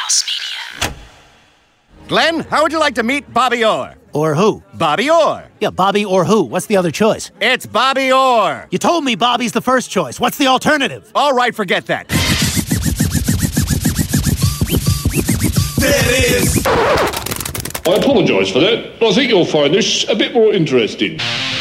House Media. Glenn, how would you like to meet Bobby Orr? Or who? Bobby Orr. Yeah, Bobby or who? What's the other choice? It's Bobby Orr. You told me Bobby's the first choice. What's the alternative? All right, forget that. There it is. I apologise for that, but I think you'll find this a bit more interesting.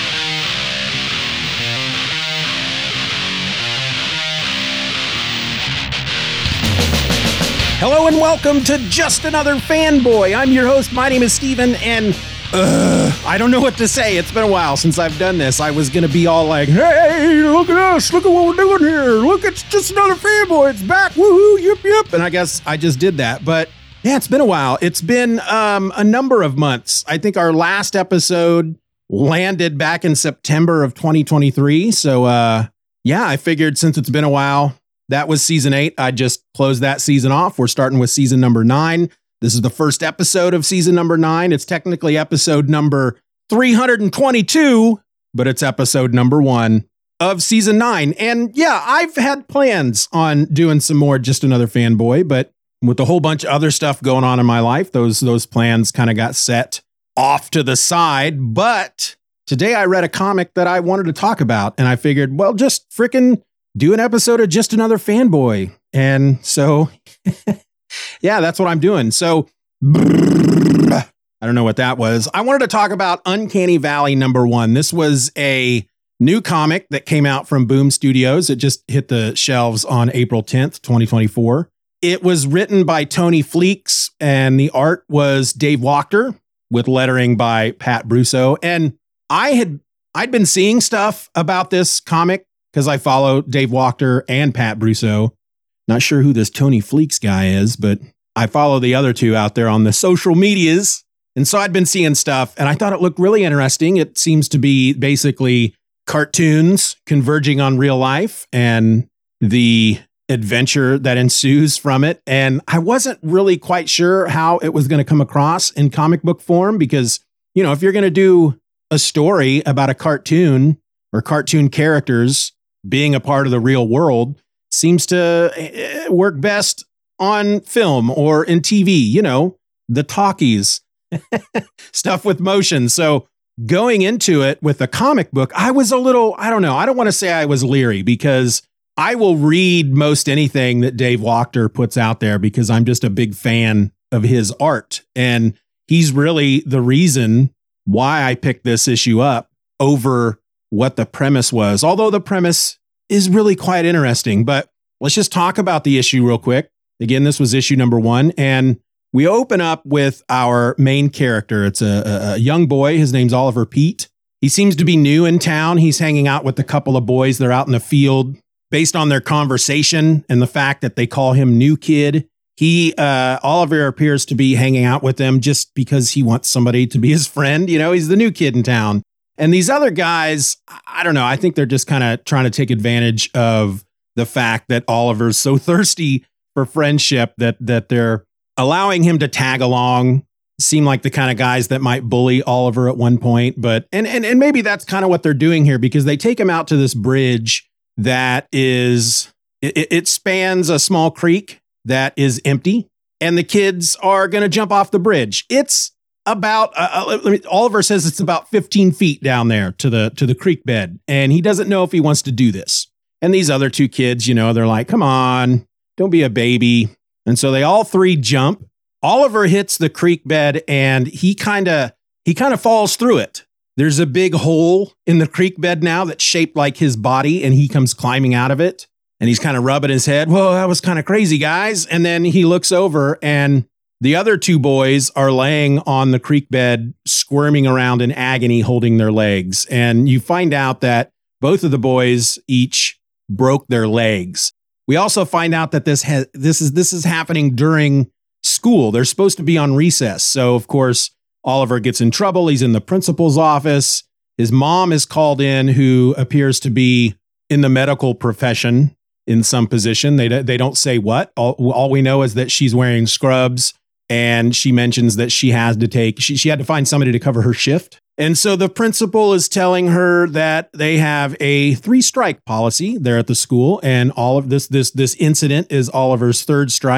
Hello and welcome to Just Another Fanboy. I'm your host. My name is Steven, and I don't know what to say. It's been a while since I've done this. I was going to be all like, hey, look at us. Look at what we're doing here. Look, it's Just Another Fanboy. It's back. Woohoo, yip. And I guess I just did that. But yeah, it's been a while. It's been a number of months. I think our last episode landed back in September of 2023. So yeah, I figured since it's been a while, that was season 8. I just closed that season off. We're starting with season number 9. This is the first episode of season number 9. It's technically episode number 322, but it's episode number 1 of season 9. And yeah, I've had plans on doing some more Just Another Fanboy, but with a whole bunch of other stuff going on in my life, those plans kind of got set off to the side. But today I read a comic that I wanted to talk about, and I figured, well, just frickin' do an episode of Just Another Fanboy. And so, yeah, that's what I'm doing. So, I don't know what that was. I wanted to talk about Uncanny Valley #1. This was a new comic that came out from Boom Studios. It just hit the shelves on April 10th, 2024. It was written by Tony Fleecs, and the art was Dave Wachter with lettering by Pat Brosseau. And I'd been seeing stuff about this comic because I follow Dave Wachter and Pat Brosseau. Not sure who this Tony Fleecs guy is, but I follow the other two out there on the social medias. And so I'd been seeing stuff, and I thought it looked really interesting. It seems to be basically cartoons converging on real life and the adventure that ensues from it. And I wasn't really quite sure how it was going to come across in comic book form because, you know, if you're going to do a story about a cartoon or cartoon characters being a part of the real world, seems to work best on film or in TV, you know, the talkies, stuff with motion. So going into it with a comic book, I was a little, I don't know, I don't want to say I was leery because I will read most anything that Dave Wachter puts out there because I'm just a big fan of his art. And he's really the reason why I picked this issue up over what the premise was. Although the premise is really quite interesting, but let's just talk about the issue real quick. Again, this was issue number 1, and we open up with our main character. It's a young boy. His name's Oliver Pete. He seems to be new in town. He's hanging out with a couple of boys. They're out in the field. Based on their conversation and the fact that they call him New Kid, Oliver appears to be hanging out with them just because he wants somebody to be his friend. You know, he's the new kid in town. And these other guys, I don't know, I think they're just kind of trying to take advantage of the fact that Oliver's so thirsty for friendship that they're allowing him to tag along. Seem like the kind of guys that might bully Oliver at one point, but and maybe that's kind of what they're doing here because they take him out to this bridge that is, it spans a small creek that is empty, and the kids are going to jump off the bridge. It's about, Oliver says it's about 15 feet down there to the creek bed, and he doesn't know if he wants to do this. And these other two kids, you know, they're like, come on, don't be a baby. And so they all three jump. Oliver hits the creek bed, and he kind of falls through it. There's a big hole in the creek bed now that's shaped like his body, and he comes climbing out of it, and he's kind of rubbing his head. Whoa, that was kind of crazy, guys. And then he looks over, and the other two boys are laying on the creek bed, squirming around in agony, holding their legs. And you find out that both of the boys each broke their legs. We also find out that this is happening during school. They're supposed to be on recess. So, of course, Oliver gets in trouble. He's in the principal's office. His mom is called in, who appears to be in the medical profession in some position. They don't say what. All we know is that she's wearing scrubs, and she mentions that she has to she had to find somebody to cover her shift. And so the principal is telling her that they have a 3-strike policy there at the school, and all of this incident is Oliver's 3rd strike.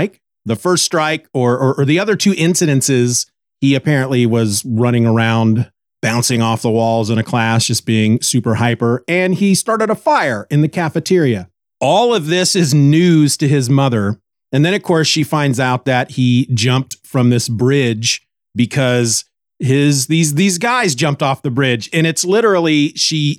the first strike or the other two incidences, he apparently was running around, bouncing off the walls in a class, just being super hyper. And he started a fire in the cafeteria. All of this is news to his mother. And then, of course, she finds out that he jumped from this bridge because these guys jumped off the bridge. And it's literally, she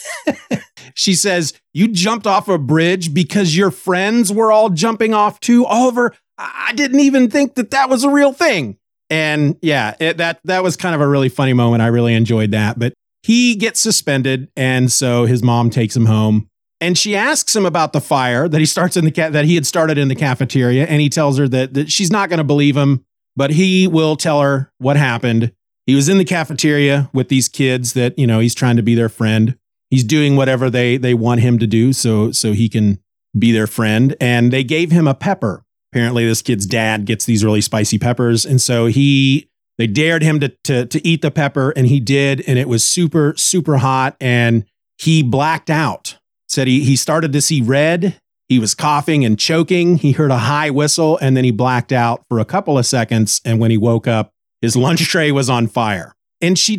says, you jumped off a bridge because your friends were all jumping off too. Oliver, I didn't even think that was a real thing. And yeah, that was kind of a really funny moment. I really enjoyed that. But he gets suspended. And so his mom takes him home. And she asks him about the fire that he had started in the cafeteria. And he tells her that she's not going to believe him, but he will tell her what happened. He was in the cafeteria with these kids that, he's trying to be their friend. He's doing whatever they want him to do so he can be their friend. And they gave him a pepper. Apparently this kid's dad gets these really spicy peppers. And so they dared him to eat the pepper, and he did. And it was super, super hot. And he blacked out. Said he started to see red. He was coughing and choking. He heard a high whistle, and then he blacked out for a couple of seconds. And when he woke up, his lunch tray was on fire. And she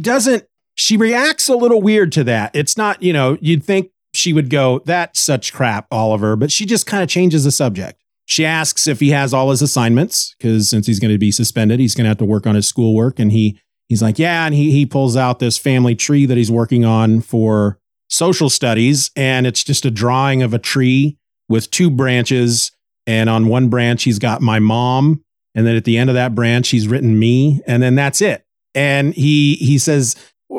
reacts a little weird to that. It's not, you'd think she would go, that's such crap, Oliver, but she just kind of changes the subject. She asks if he has all his assignments, because since he's going to be suspended, he's going to have to work on his schoolwork. And he's like, yeah. And he pulls out this family tree that he's working on for social studies. And it's just a drawing of a tree with two branches. And on one branch, he's got my mom. And then at the end of that branch, he's written me. And then that's it. And he says,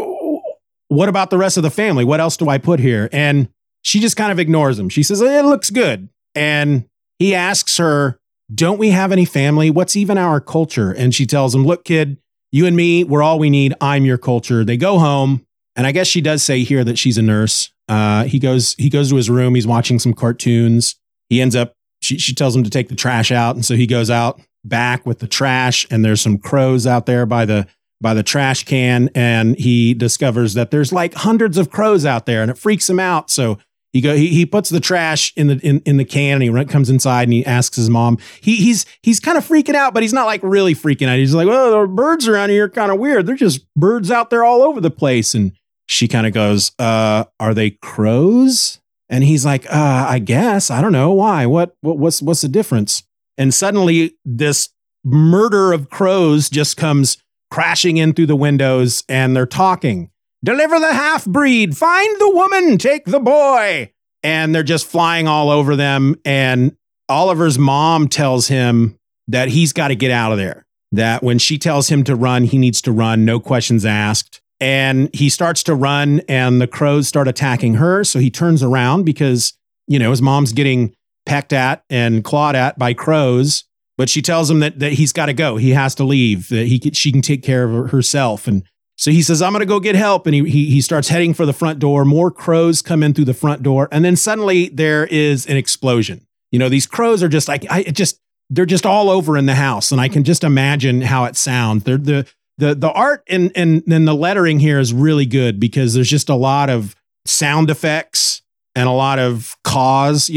what about the rest of the family? What else do I put here? And she just kind of ignores him. She says, it looks good. And he asks her, don't we have any family? What's even our culture? And she tells him, look, kid, you and me, we're all we need. I'm your culture. They go home. And I guess she does say here that she's a nurse. He goes to his room. He's watching some cartoons. He ends up, she tells him to take the trash out. And so he goes out back with the trash, and there's some crows out there by the trash can. And he discovers that there's like hundreds of crows out there, and it freaks him out. So he puts the trash in the can, and he comes inside and he asks his mom. He's kind of freaking out, but he's not like really freaking out. He's like, well, the birds around here are kind of weird. They're just birds out there all over the place. And she kind of goes, are they crows? And he's like, I guess. I don't know. Why? What's the difference? And suddenly this murder of crows just comes crashing in through the windows, and they're talking. Deliver the half-breed, find the woman, take the boy. And they're just flying all over them. And Oliver's mom tells him that he's got to get out of there, that when she tells him to run, he needs to run, no questions asked. And he starts to run, and the crows start attacking her. So he turns around because, his mom's getting pecked at and clawed at by crows. But she tells him that he's got to go. He has to leave, that she can take care of herself. And so he says, I'm going to go get help. And he starts heading for the front door. More crows come in through the front door. And then suddenly there is an explosion. These crows are just like, they're just all over in the house. And I can just imagine how it sounds. The art and the lettering here is really good, because there's just a lot of sound effects and a lot of cause.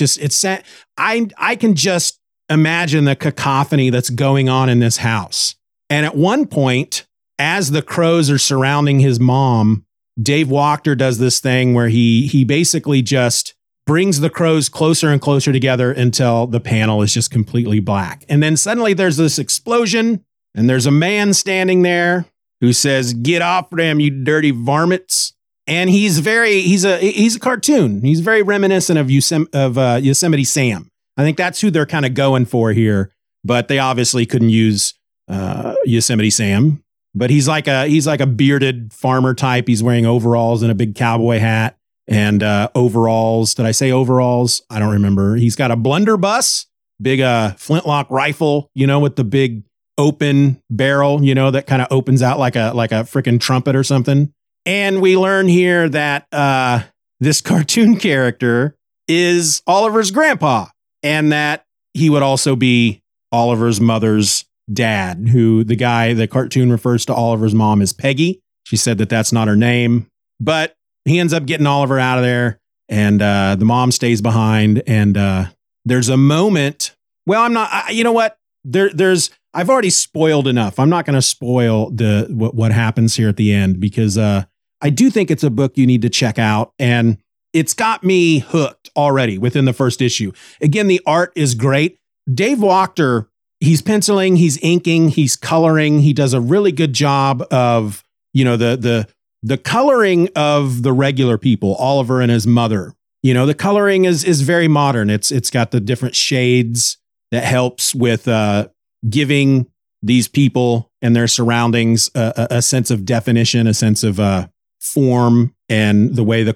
I can just imagine the cacophony that's going on in this house. And at one point, as the crows are surrounding his mom, Dave Wachter does this thing where he basically just brings the crows closer and closer together until the panel is just completely black. And then suddenly there's this explosion, and there's a man standing there who says, "Get off them, you dirty varmints." And he's a cartoon. He's very reminiscent of Yosemite Sam. I think that's who they're kind of going for here, but they obviously couldn't use Yosemite Sam. But he's like a bearded farmer type. He's wearing overalls and a big cowboy hat and overalls. Did I say overalls? I don't remember. He's got a blunderbuss, big flintlock rifle, with the big open barrel, that kind of opens out like a freaking trumpet or something. And we learn here that this cartoon character is Oliver's grandpa, and that he would also be Oliver's mother's dad, who the cartoon refers to Oliver's mom as Peggy. She said that that's not her name, but he ends up getting Oliver out of there, and the mom stays behind. And there's a moment. Well, you know what? I've already spoiled enough. I'm not going to spoil what happens here at the end because I do think it's a book you need to check out, and it's got me hooked already within the first issue. Again, the art is great. Dave Wachter, he's penciling, he's inking, he's coloring. He does a really good job of, the coloring of the regular people, Oliver and his mother. The coloring is very modern. It's got the different shades that helps with giving these people and their surroundings a sense of definition, a sense of form, and the way the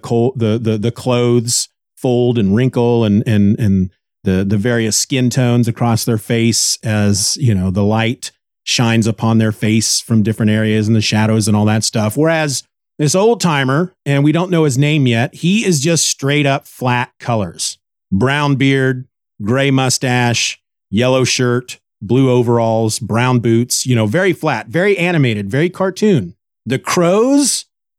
clothes fold and wrinkle and the various skin tones across their face as, the light shines upon their face from different areas and the shadows and all that stuff. Whereas this old timer, and we don't know his name yet, he is just straight up flat colors. Brown beard, gray mustache, yellow shirt, blue overalls, brown boots, very flat, very animated, very cartoon. The crows,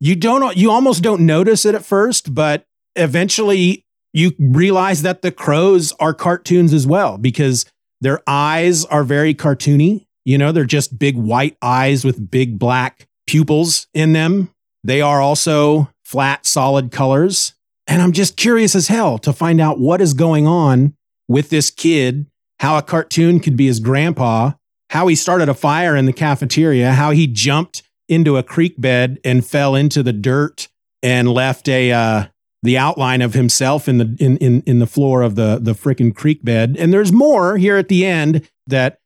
you almost don't notice it at first, but eventually you realize that the crows are cartoons as well because their eyes are very cartoony. They're just big white eyes with big black pupils in them. They are also flat, solid colors. And I'm just curious as hell to find out what is going on with this kid, how a cartoon could be his grandpa, how he started a fire in the cafeteria, how he jumped into a creek bed and fell into the dirt and left the outline of himself in the floor of the frickin' creek bed. And there's more here at the end that,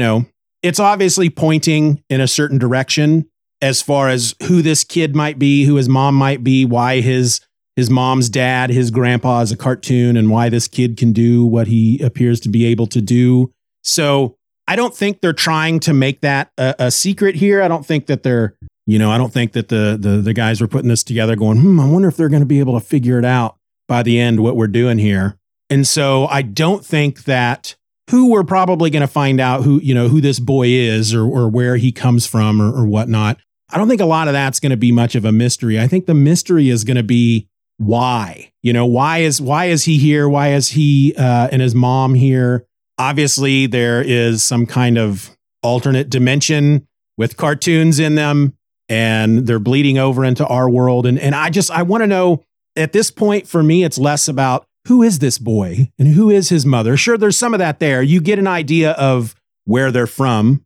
it's obviously pointing in a certain direction as far as who this kid might be, who his mom might be, why his mom's dad, his grandpa is a cartoon, and why this kid can do what he appears to be able to do. So I don't think they're trying to make that a secret here. I don't think that they're, I don't think that the guys were putting this together going, I wonder if they're going to be able to figure it out by the end, what we're doing here. And so I don't think that who we're probably going to find out who this boy is or where he comes from or whatnot. I don't think a lot of that's going to be much of a mystery. I think the mystery is going to be why, why is he here? Why is he and his mom here? Obviously, there is some kind of alternate dimension with cartoons in them, and they're bleeding over into our world. And I want to know, at this point, for me, it's less about who is this boy and who is his mother. Sure, there's some of that there. You get an idea of where they're from.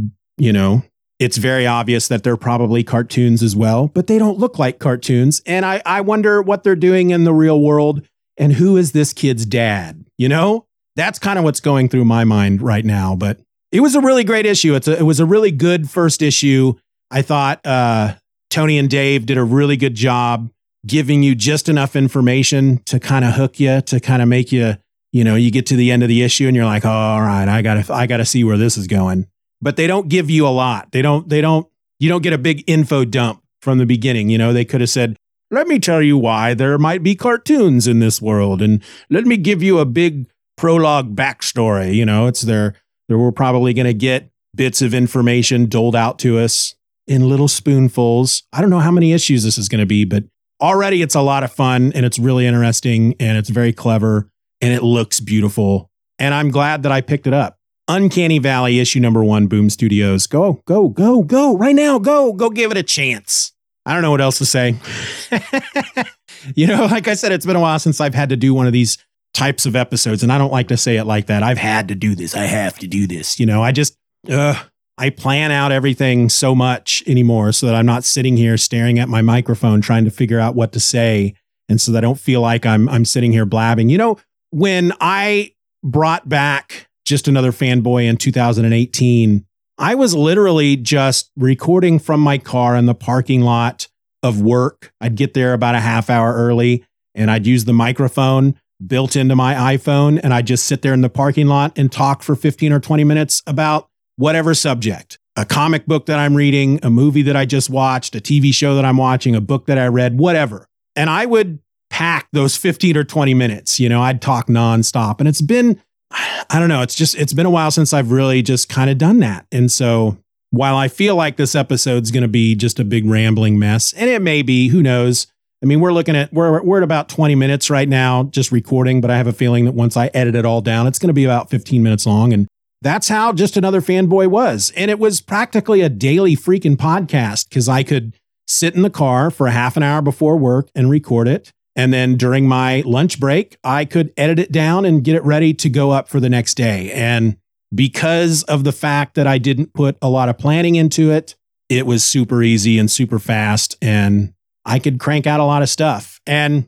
It's very obvious that they're probably cartoons as well, but they don't look like cartoons. And I wonder what they're doing in the real world and who is this kid's dad? That's kind of what's going through my mind right now. But it was a really great issue. It was a really good first issue. I thought Tony and Dave did a really good job giving you just enough information to kind of hook you, to kind of make you, you get to the end of the issue and you're like, oh, all right, I gotta see where this is going. But they don't give you a lot. You don't get a big info dump from the beginning. They could have said, let me tell you why there might be cartoons in this world. And let me give you a big prologue backstory. We're probably going to get bits of information doled out to us in little spoonfuls. I don't know how many issues this is going to be, but already it's a lot of fun and it's really interesting and it's very clever and it looks beautiful. And I'm glad that I picked it up. Uncanny Valley issue number 1, Boom Studios. Go right now. Go give it a chance. I don't know what else to say. Like I said, it's been a while since I've had to do one of these types of episodes, and I don't like to say it like that. I've had to do this. I have to do this. I plan out everything so much anymore so that I'm not sitting here staring at my microphone trying to figure out what to say, and so that I don't feel like I'm sitting here blabbing. When I brought back Just Another Fanboy in 2018, I was literally just recording from my car in the parking lot of work. I'd get there about a half hour early and I'd use the microphone built into my iPhone and I'd just sit there in the parking lot and talk for 15 or 20 minutes about whatever subject. A comic book that I'm reading, a movie that I just watched, a TV show that I'm watching, a book that I read, whatever. And I would pack those 15 or 20 minutes. I'd talk nonstop. And it's been, I don't know, it's been a while since I've really just kind of done that. And so while I feel like this episode's going to be just a big rambling mess, and it may be, who knows? I mean, we're at about 20 minutes right now, just recording, but I have a feeling that once I edit it all down, it's going to be about 15 minutes long. And that's how Just Another Fanboy was. And it was practically a daily freaking podcast because I could sit in the car for a half an hour before work and record it. And then during my lunch break, I could edit it down and get it ready to go up for the next day. And because of the fact that I didn't put a lot of planning into it, it was super easy and super fast, and I could crank out a lot of stuff. And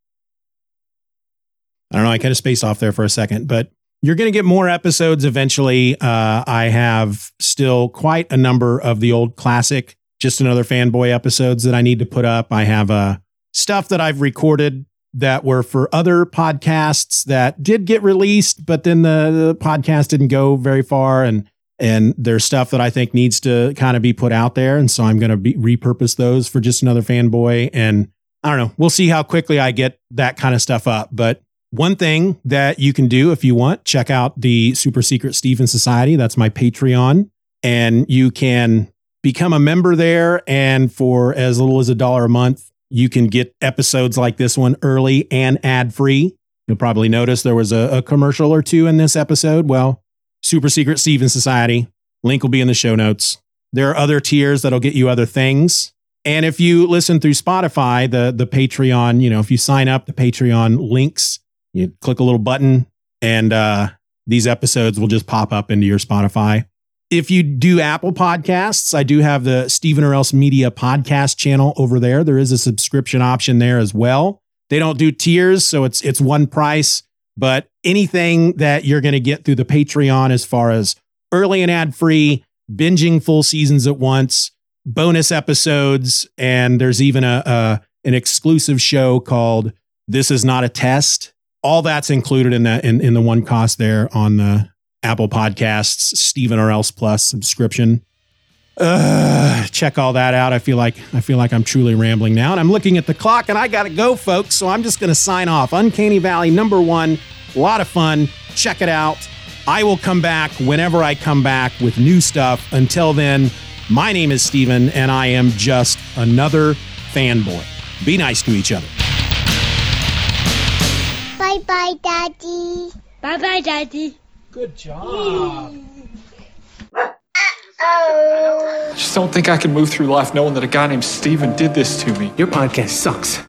I don't know, I kind of spaced off there for a second, but you're going to get more episodes eventually. I have still quite a number of the old classic Just Another Fanboy episodes that I need to put up. I have stuff that I've recorded that were for other podcasts that did get released, but then the podcast didn't go very far. And there's stuff that I think needs to kind of be put out there. And so I'm going to repurpose those for Just Another Fanboy. And I don't know, we'll see how quickly I get that kind of stuff up. But one thing that you can do if you want, check out the Super Secret Steven Society. That's my Patreon. And you can become a member there. And for as little as $1 a month, you can get episodes like this one early and ad-free. You'll probably notice there was a commercial or two in this episode. Well, Super Secret Steven Society. Link will be in the show notes. There are other tiers that'll get you other things. And if you listen through Spotify, the Patreon, if you sign up, the Patreon links, you click a little button and these episodes will just pop up into your Spotify. If you do Apple Podcasts, I do have the Steven or Else Media podcast channel over there. There is a subscription option there as well. They don't do tiers, so it's one price. But anything that you're going to get through the Patreon as far as early and ad-free, binging full seasons at once, bonus episodes, and there's even an exclusive show called This Is Not a Test. All that's included in that in the one cost there on the Apple Podcasts Steven or Else Plus subscription. Check all that out. I feel like I'm truly rambling now, and I'm looking at the clock, and I gotta go, folks. So I'm just gonna sign off. Uncanny Valley #1, a lot of fun. Check it out. I will come back whenever I come back with new stuff. Until then, my name is Steven, and I am just another fanboy. Be nice to each other. Bye bye, Daddy. Bye bye, Daddy. Good job. Oh. I just don't think I can move through life knowing that a guy named Steven did this to me. Your podcast sucks.